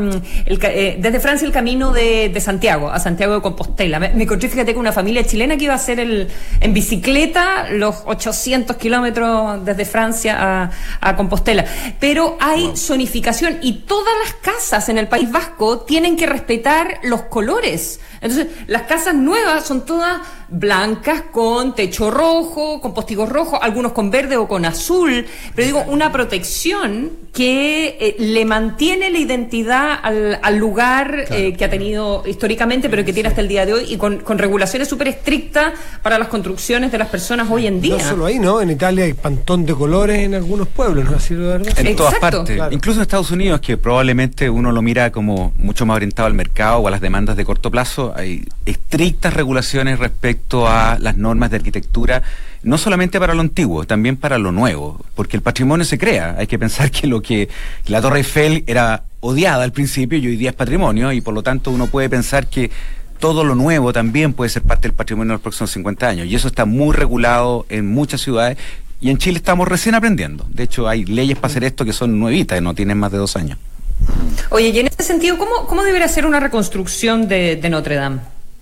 desde Francia el camino de Santiago, a Santiago de Compostela. Me encontré, fíjate, con una familia chilena que iba a hacer en bicicleta los 800 kilómetros desde Francia a Compostela. Pero hay zonificación, y todas las casas en el País Vasco tienen que respetar los colores. Entonces, las casas nuevas son todas blancas, con techo rojo, con postigos rojos, algunos con verde o con azul, pero digo, una protección que le mantiene la identidad al lugar, que ha tenido históricamente, pero que tiene hasta el día de hoy, y con regulaciones súper estrictas para las construcciones de las personas hoy en día. No solo ahí, ¿no? En Italia hay pantón de colores en algunos pueblos, ¿no? Así de verdad. En todas partes, claro. Incluso en Estados Unidos, que probablemente uno lo mira como mucho más orientado al mercado o a las demandas de corto plazo, hay estrictas regulaciones respecto a las normas de arquitectura, no solamente para lo antiguo, también para lo nuevo, porque el patrimonio se crea. Hay que pensar que la Torre Eiffel era odiada al principio y hoy día es patrimonio, y por lo tanto uno puede pensar que todo lo nuevo también puede ser parte del patrimonio de los próximos 50 años, y eso está muy regulado en muchas ciudades, y en Chile estamos recién aprendiendo. De hecho, hay leyes para hacer esto que son nuevitas, no tienen más de 2 años. Oye, y en ese sentido, ¿cómo debería ser una reconstrucción de Notre Dame?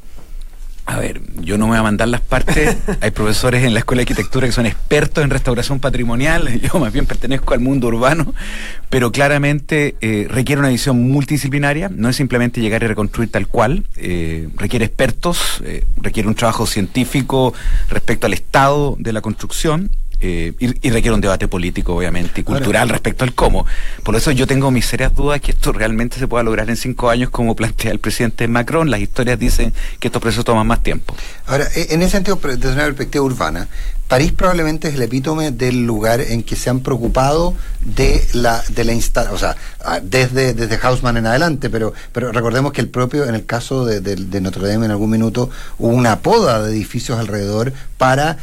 A ver, yo no me voy a mandar las partes. Hay profesores en la Escuela de Arquitectura que son expertos en restauración patrimonial. Yo más bien pertenezco al mundo urbano, pero claramente requiere una visión multidisciplinaria. No es simplemente llegar y reconstruir tal cual. Requiere expertos, requiere un trabajo científico respecto al estado de la construcción. Y requiere un debate político, obviamente, y cultural respecto al cómo. Por eso yo tengo mis serias dudas que esto realmente se pueda lograr en 5 años, como plantea el presidente Macron. Las historias dicen que estos procesos toman más tiempo. Ahora, en ese sentido, desde una perspectiva urbana, París probablemente es el epítome del lugar en que se han preocupado de la instalación, o sea, desde Haussmann en adelante, pero recordemos que en el caso de Notre Dame, en algún minuto hubo una poda de edificios alrededor para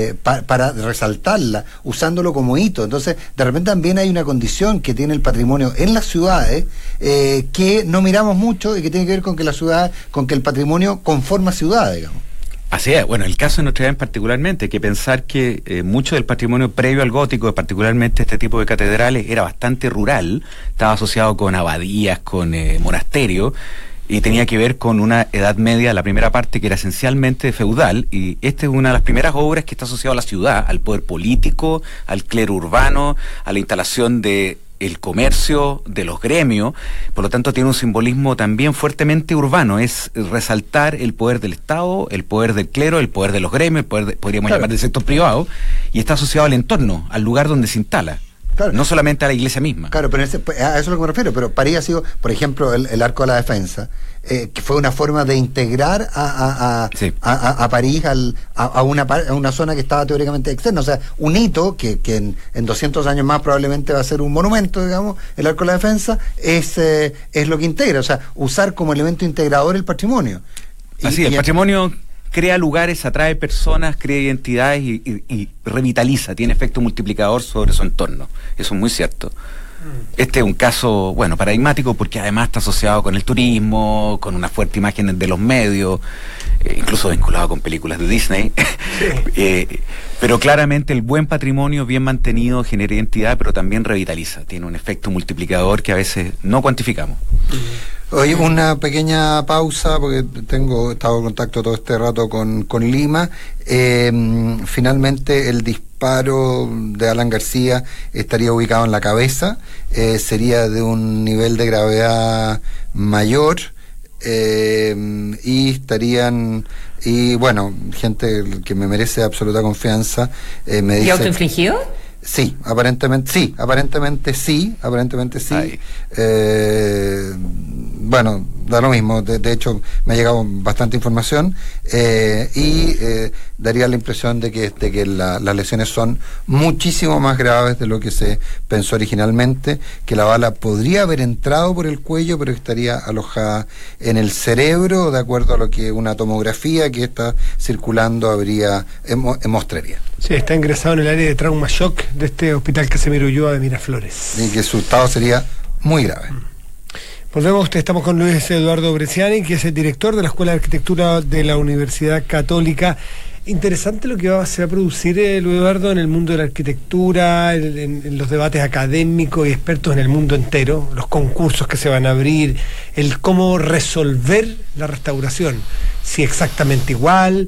resaltarla, usándolo como hito. Entonces, de repente también hay una condición que tiene el patrimonio en las ciudades, que no miramos mucho, y que tiene que ver con que el patrimonio conforma ciudades, digamos. Así es, bueno, el caso de Notre Dame particularmente, hay que pensar que mucho del patrimonio previo al gótico, particularmente este tipo de catedrales, era bastante rural, estaba asociado con abadías, con monasterios, y tenía que ver con una Edad Media, la primera parte, que era esencialmente feudal, y esta es una de las primeras obras que está asociada a la ciudad, al poder político, al clero urbano, a la instalación de el comercio, de los gremios. Por lo tanto tiene un simbolismo también fuertemente urbano, es resaltar el poder del Estado, el poder del clero, el poder de los gremios, el poder podríamos llamar del sector privado, y está asociado al entorno, al lugar donde se instala. Claro. No solamente a la iglesia misma. Claro, pero a eso es lo que me refiero. Pero París ha sido, por ejemplo, el Arco de la Defensa, que fue una forma de integrar a París a una zona que estaba teóricamente externa. O sea, un hito que en 200 años más probablemente va a ser un monumento, digamos, el Arco de la Defensa, es lo que integra. O sea, usar como elemento integrador el patrimonio. Así, el patrimonio crea lugares, atrae personas, crea identidades y revitaliza, tiene efecto multiplicador sobre su entorno. Eso es muy cierto. Este es un caso, bueno, paradigmático, porque además está asociado con el turismo, con una fuerte imagen de los medios, incluso vinculado con películas de Disney. Pero claramente el buen patrimonio bien mantenido genera identidad, pero también revitaliza, tiene un efecto multiplicador que a veces no cuantificamos. Oye, una pequeña pausa, porque he estado en contacto todo este rato con Lima. Finalmente el disparo de Alan García estaría ubicado en la cabeza, sería de un nivel de gravedad mayor. y estarían, y bueno, gente que me merece absoluta confianza, me dice... ¿Y autoinfligido? Sí, aparentemente sí. Bueno, da lo mismo, de hecho me ha llegado bastante información y daría la impresión de que las lesiones son muchísimo más graves de lo que se pensó originalmente, que la bala podría haber entrado por el cuello, pero estaría alojada en el cerebro, de acuerdo a lo que una tomografía que está circulando mostraría. Sí, está ingresado en el área de trauma shock de este hospital Casimiro Ulloa de Miraflores. Y que su estado sería muy grave. Volvemos, estamos con Luis Eduardo Bresciani, que es el director de la Escuela de Arquitectura de la Universidad Católica. Interesante lo que se va a producir, Luis Eduardo, en el mundo de la arquitectura, en los debates académicos y expertos en el mundo entero, los concursos que se van a abrir, el cómo resolver la restauración, si exactamente igual,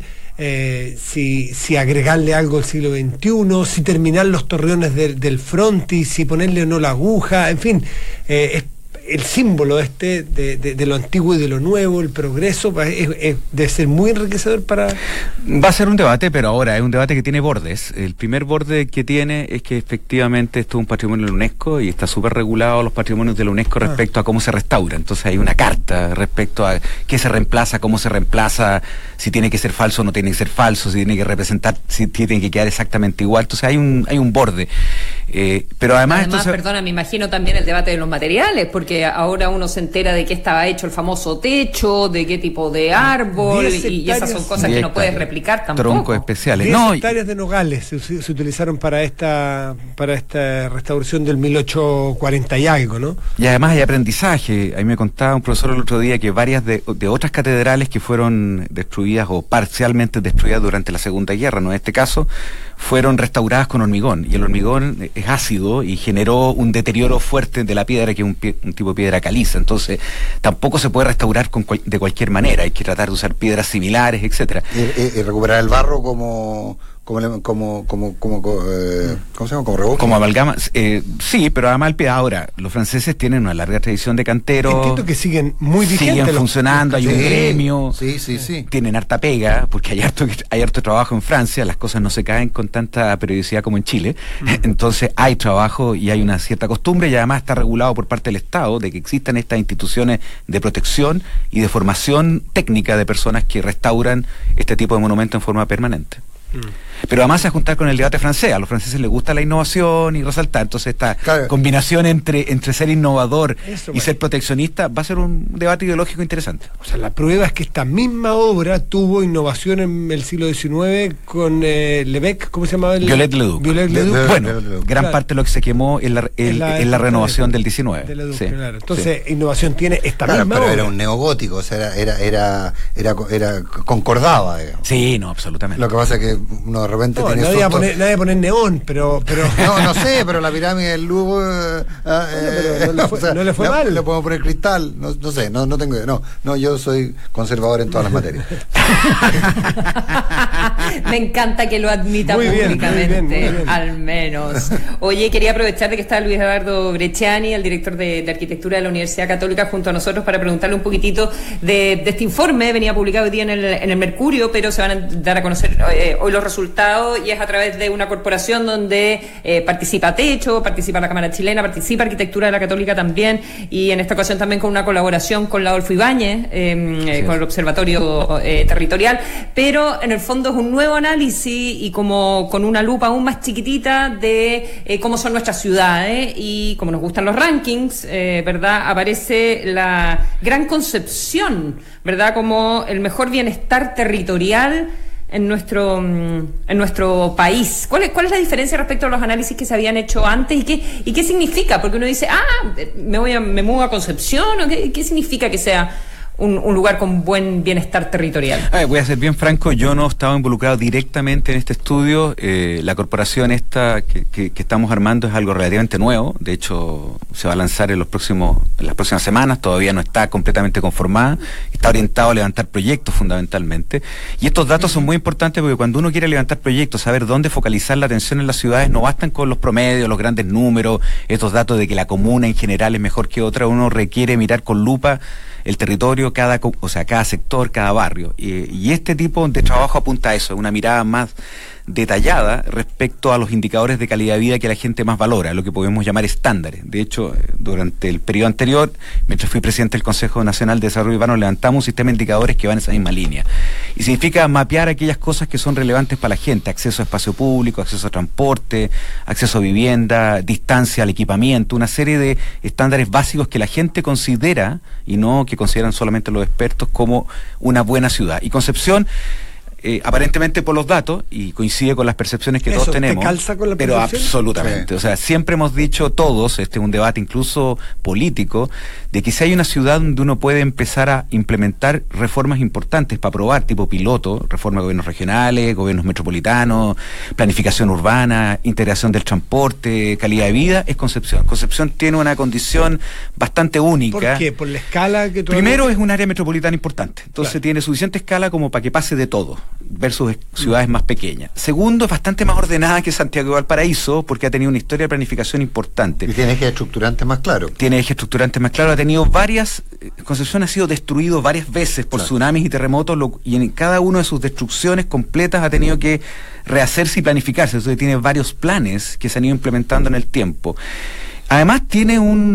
si agregarle algo al siglo XXI, si terminar los torreones del frontis, si ponerle o no la aguja, en fin, es el símbolo de lo antiguo y de lo nuevo, el progreso, debe ser muy enriquecedor para... Va a ser un debate, pero ahora es un debate que tiene bordes. El primer borde que tiene es que efectivamente esto es un patrimonio de la UNESCO y está súper regulado los patrimonios de la UNESCO respecto a cómo se restaura. Entonces hay una carta respecto a qué se reemplaza, cómo se reemplaza, si tiene que ser falso o no tiene que ser falso, si tiene que representar, si tiene que quedar exactamente igual. Entonces hay un borde. Pero además perdona, me imagino también el debate de los materiales, porque ahora uno se entera de qué estaba hecho el famoso techo, de qué tipo de árbol, y esas son cosas que no puedes replicar tampoco. Troncos especiales. 10 hectáreas de nogales se utilizaron para esta restauración del 1840 y algo, ¿no? Y además hay aprendizaje. A mí me contaba un profesor el otro día que varias de otras catedrales que fueron destruidas o parcialmente destruidas durante la Segunda Guerra, ¿no? En este caso, fueron restauradas con hormigón, y el hormigón es ácido y generó un deterioro fuerte de la piedra, que es un tipo de piedra caliza. Entonces tampoco se puede restaurar de cualquier manera, hay que tratar de usar piedras similares, etcétera. Y recuperar el barro como ¿cómo se llama? ¿Como revoque? Como amalgama, sí, pero además ahora, los franceses tienen una larga tradición de canteros. Entiendo que siguen muy vigentes. Siguen funcionando, hay un gremio. Sí. Tienen harta pega, porque hay harto trabajo en Francia, las cosas no se caen con tanta periodicidad como en Chile. Entonces hay trabajo y hay una cierta costumbre, y además está regulado por parte del Estado de que existan estas instituciones de protección y de formación técnica de personas que restauran este tipo de monumentos en forma permanente. Pero además se va a juntar con el debate francés. A los franceses les gusta la innovación y resaltar. Entonces esta combinación entre ser innovador y ser proteccionista va a ser un debate ideológico interesante. O sea, la prueba es que esta misma obra tuvo innovación en el siglo XIX con Lebec, ¿cómo se llamaba? Viollet-le-Duc. Bueno, gran parte de lo que se quemó es la renovación del XIX. Sí. Claro. Entonces, innovación tiene esta misma pero obra. Era un neogótico, o sea, era concordaba, digamos. Sí, no, absolutamente. Lo que pasa es que uno de repente tiene nadie va a poner neón, pero no sé, pero la pirámide del Lugo no le fue mal. Le podemos poner cristal, no sé, no tengo idea. No, yo soy conservador en todas las materias. Me encanta que lo admita públicamente, muy bien. Al menos. Oye, quería aprovechar de que está Luis Eduardo Bresciani, el director de Arquitectura de la Universidad Católica, junto a nosotros para preguntarle un poquitito de este informe. Venía publicado hoy día en el Mercurio, pero se van a dar a conocer hoy los resultados, y es a través de una corporación donde participa Techo, participa la Cámara Chilena, participa Arquitectura de la Católica también, y en esta ocasión también con una colaboración con la Adolfo Ibáñez, con el Observatorio Territorial, pero en el fondo es un nuevo análisis y como con una lupa aún más chiquitita de cómo son nuestras ciudades, y como nos gustan los rankings, ¿verdad? Aparece la gran Concepción, ¿verdad? Como el mejor bienestar territorial en nuestro país. ¿Cuál es la diferencia respecto a los análisis que se habían hecho antes y qué significa? Porque uno dice, me muevo a Concepción, ¿o qué significa que sea un lugar con buen bienestar territorial? Voy a ser bien franco, yo no estaba involucrado directamente en este estudio. La corporación esta que estamos armando es algo relativamente nuevo. De hecho, se va a lanzar en las próximas semanas. Todavía no está completamente conformada. Está orientado a levantar proyectos fundamentalmente. Y estos datos son muy importantes porque cuando uno quiere levantar proyectos, saber dónde focalizar la atención en las ciudades, no bastan con los promedios, los grandes números, estos datos de que la comuna en general es mejor que otra. Uno requiere mirar con lupa el territorio, cada sector, cada barrio. Y este tipo de trabajo apunta a eso, una mirada más detallada respecto a los indicadores de calidad de vida que la gente más valora, lo que podemos llamar estándares. De hecho, durante el periodo anterior, mientras fui presidente del Consejo Nacional de Desarrollo Urbano, levantamos un sistema de indicadores que va en esa misma línea. Y significa mapear aquellas cosas que son relevantes para la gente: acceso a espacio público, acceso a transporte, acceso a vivienda, distancia al equipamiento, una serie de estándares básicos que la gente considera, y no que consideran solamente los expertos, como una buena ciudad. Y Concepción, aparentemente por los datos, y coincide con las percepciones que todos tenemos, ¿te calza con la pero percepción? absolutamente. Sí. O sea, siempre hemos dicho todos, este es un debate incluso político, de que si hay una ciudad donde uno puede empezar a implementar reformas importantes para probar, tipo piloto, reforma de gobiernos regionales, gobiernos metropolitanos, planificación urbana, integración del transporte, calidad de vida, es Concepción. Concepción tiene una condición bastante única. ¿Por qué? ¿Por la escala que Primero, es un área metropolitana importante, entonces tiene suficiente escala como para que pase de todo, versus ciudades más pequeñas. Segundo, es bastante más ordenada que Santiago de Valparaíso, porque ha tenido una historia de planificación importante. Y tiene ejes estructurantes más claros. Tiene ejes estructurantes más claros, ha tenido Concepción ha sido destruido varias veces por tsunamis y terremotos, y en cada una de sus destrucciones completas ha tenido que rehacerse y planificarse. Entonces tiene varios planes que se han ido implementando en el tiempo. Además tiene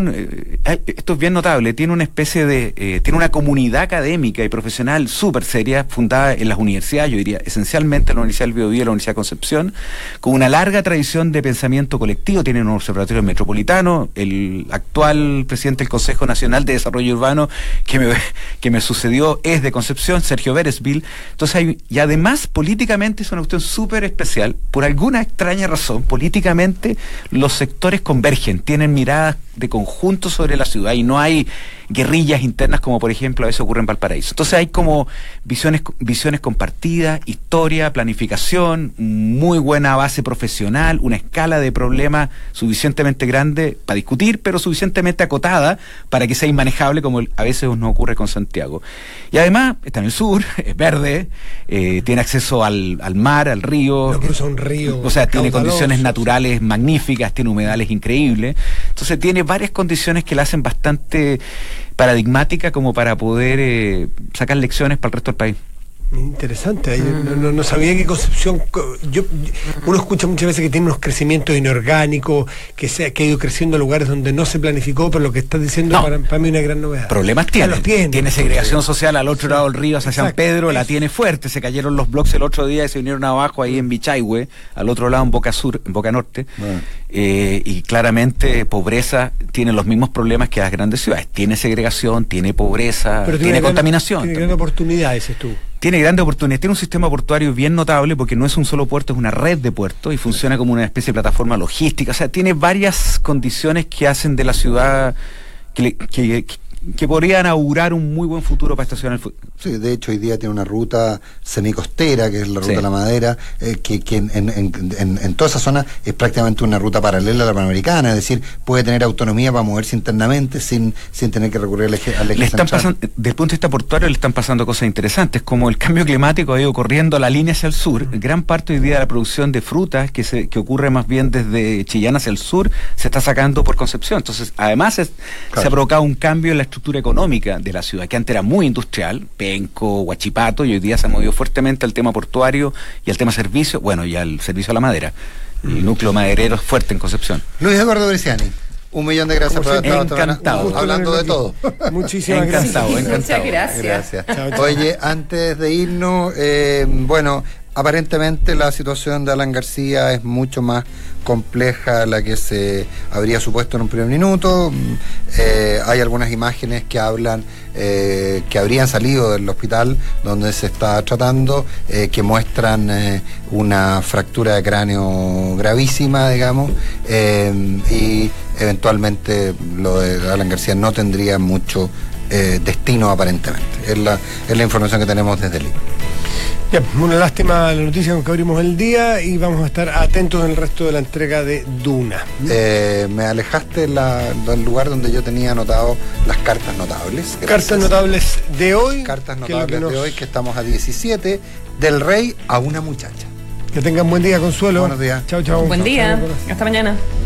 esto es bien notable, tiene una especie de, tiene una comunidad académica y profesional súper seria, fundada en las universidades, yo diría esencialmente en la Universidad del Biobío y la Universidad de Concepción, con una larga tradición de pensamiento colectivo. Tienen un observatorio metropolitano, el actual presidente del Consejo Nacional de Desarrollo Urbano que me sucedió es de Concepción, Sergio Beresville. Entonces y además políticamente es una cuestión súper especial, por alguna extraña razón, políticamente los sectores convergen, tienen miradas de conjunto sobre la ciudad y no hay guerrillas internas como por ejemplo a veces ocurre en Valparaíso. Entonces hay como visiones compartidas, historia, planificación, muy buena base profesional, una escala de problemas suficientemente grande para discutir, pero suficientemente acotada para que sea inmanejable, como a veces nos ocurre con Santiago. Y además está en el sur, es verde, tiene acceso al mar, al río. No cruza un río. O sea, tiene condiciones naturales magníficas, tiene humedales increíbles. Entonces tiene varias condiciones que la hacen bastante paradigmática como para poder sacar lecciones para el resto del país. Interesante, no sabía que Concepción, uno escucha muchas veces que tiene unos crecimientos inorgánicos, que ha ido creciendo en lugares donde no se planificó, pero lo que estás diciendo para mí es una gran novedad. Problemas tiene segregación social al otro lado del río, hacia San Pedro, la tiene fuerte, se cayeron los bloques el otro día y se vinieron abajo ahí en Bichayhue, al otro lado en Boca Sur, en Boca Norte, y claramente pobreza tiene los mismos problemas que las grandes ciudades, tiene segregación, tiene pobreza, pero tiene contaminación. Tiene gran oportunidad, dices tú. Tiene grandes oportunidades, tiene un sistema portuario bien notable porque no es un solo puerto, es una red de puertos y funciona como una especie de plataforma logística. O sea, tiene varias condiciones que hacen de la ciudad que podrían augurar un muy buen futuro para esta ciudad en el futuro. Sí, de hecho hoy día tiene una ruta semicostera, que es la ruta de la Madera, que en toda esa zona es prácticamente una ruta paralela a la Panamericana, es decir, puede tener autonomía para moverse internamente sin tener que recurrir al eje central. Desde el punto de vista portuario le están pasando cosas interesantes, como el cambio climático ha ido corriendo la línea hacia el sur. Gran parte hoy día de la producción de frutas, que ocurre más bien desde Chillán hacia el sur, se está sacando por Concepción. Entonces, además se ha provocado un cambio en la estructura económica de la ciudad, que antes era muy industrial, Penco, Huachipato, y hoy día se ha movido fuertemente al tema portuario y al tema servicio, y al servicio a la madera. El núcleo maderero es fuerte en Concepción. Luis Eduardo Bresciani, 1.000.000 de gracias por haber estado encantado hablando de todo. Muchísimas gracias. Muchas gracias. Chao. Oye, antes de irnos, aparentemente la situación de Alan García es mucho más compleja a la que se habría supuesto en un primer minuto. Hay algunas imágenes que hablan que habrían salido del hospital donde se está tratando, que muestran una fractura de cráneo gravísima, digamos, y eventualmente lo de Alan García no tendría mucho destino aparentemente. Es la información que tenemos desde el INE. Ya, una lástima la noticia con que abrimos el día y vamos a estar atentos en el resto de la entrega de Duna. Me alejaste del lugar donde yo tenía anotado las cartas notables. Gracias. Cartas notables de hoy. Cartas notables de hoy, que estamos a 17, del rey a una muchacha. Que tengan buen día, Consuelo. Buenos días. Chao. Buen día. Hasta mañana.